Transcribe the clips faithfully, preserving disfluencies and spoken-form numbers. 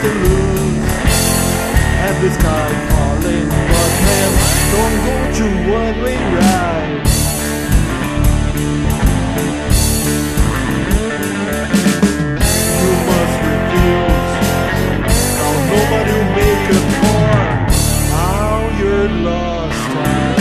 to lose, and the sky falling. But man, don't go to one-way ride. You must refuse. Now nobody will make it more. Now you're lost time.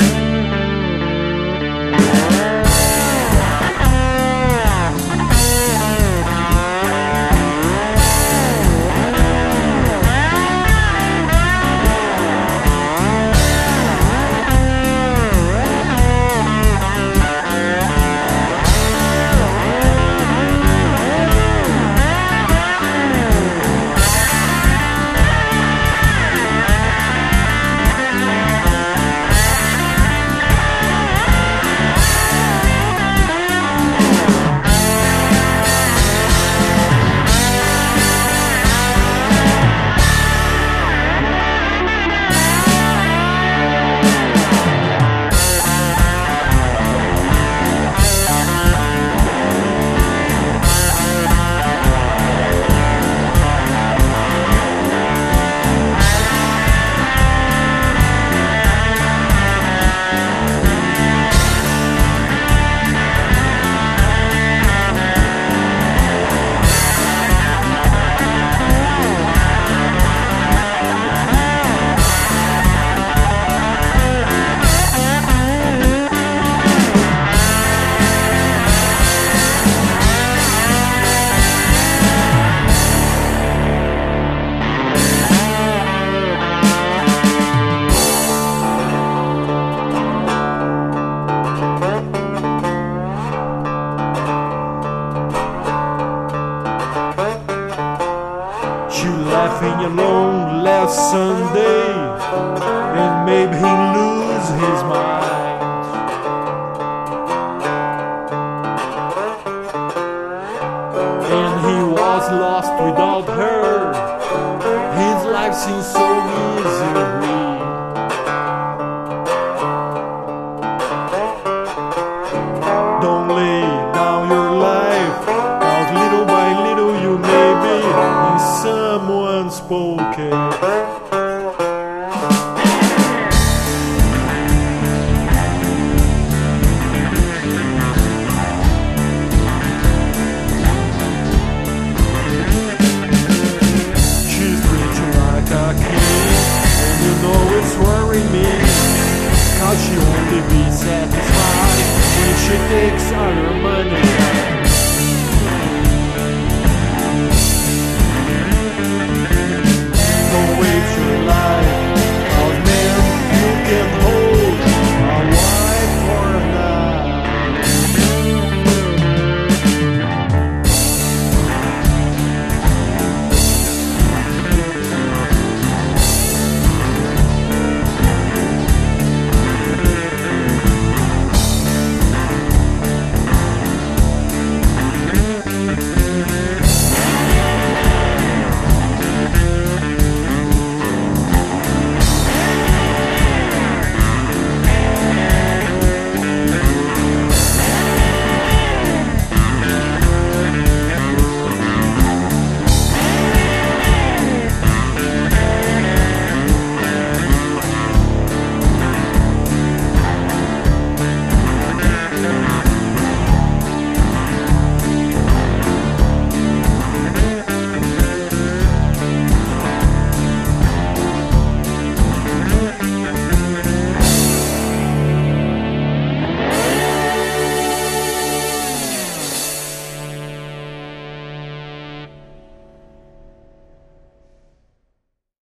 You laughing alone last Sunday, and made him lose his mind. And he was lost without her. His life seems so misery. Don't lay down your life, 'cause little by little you may be in someone's pocket.